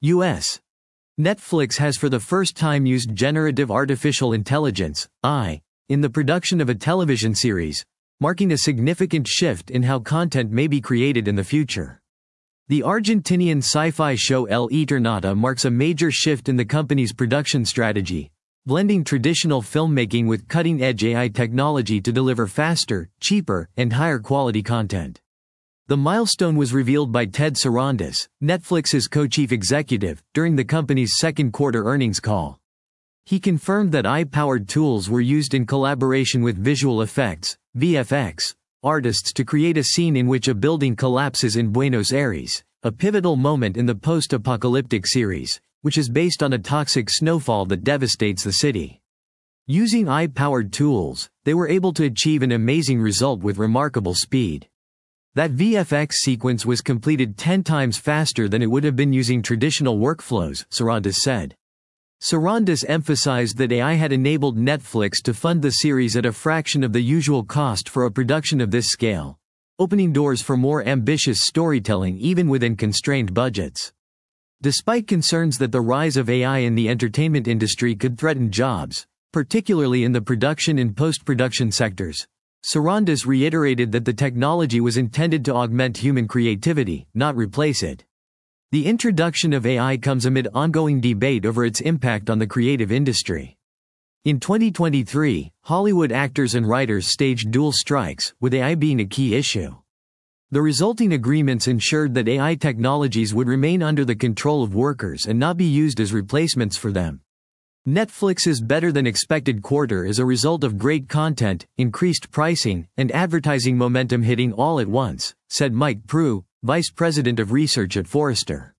U.S. Netflix has for the first time used generative artificial intelligence, AI, in the production of a television series, marking a significant shift in how content may be created in the future. The Argentinian sci-fi show El Eternauta marks a major shift in the company's production strategy, blending traditional filmmaking with cutting-edge AI technology to deliver faster, cheaper, and higher-quality content. The milestone was revealed by Ted Sarandos, Netflix's co-chief executive, during the company's second-quarter earnings call. He confirmed that AI-powered tools were used in collaboration with visual effects, VFX, artists to create a scene in which a building collapses in Buenos Aires, a pivotal moment in the post-apocalyptic series, which is based on a toxic snowfall that devastates the city. Using AI-powered tools, they were able to achieve an amazing result with remarkable speed. That VFX sequence was completed 10 times faster than it would have been using traditional workflows, Sarandos said. Sarandos emphasized that AI had enabled Netflix to fund the series at a fraction of the usual cost for a production of this scale, opening doors for more ambitious storytelling even within constrained budgets. Despite concerns that the rise of AI in the entertainment industry could threaten jobs, particularly in the production and post-production sectors, Sarandos reiterated that the technology was intended to augment human creativity, not replace it. The introduction of AI comes amid ongoing debate over its impact on the creative industry. In 2023, Hollywood actors and writers staged dual strikes, with AI being a key issue. The resulting agreements ensured that AI technologies would remain under the control of workers and not be used as replacements for them. Netflix's better-than-expected quarter is a result of great content, increased pricing, and advertising momentum hitting all at once, said Mike Prue, Vice President of Research at Forrester.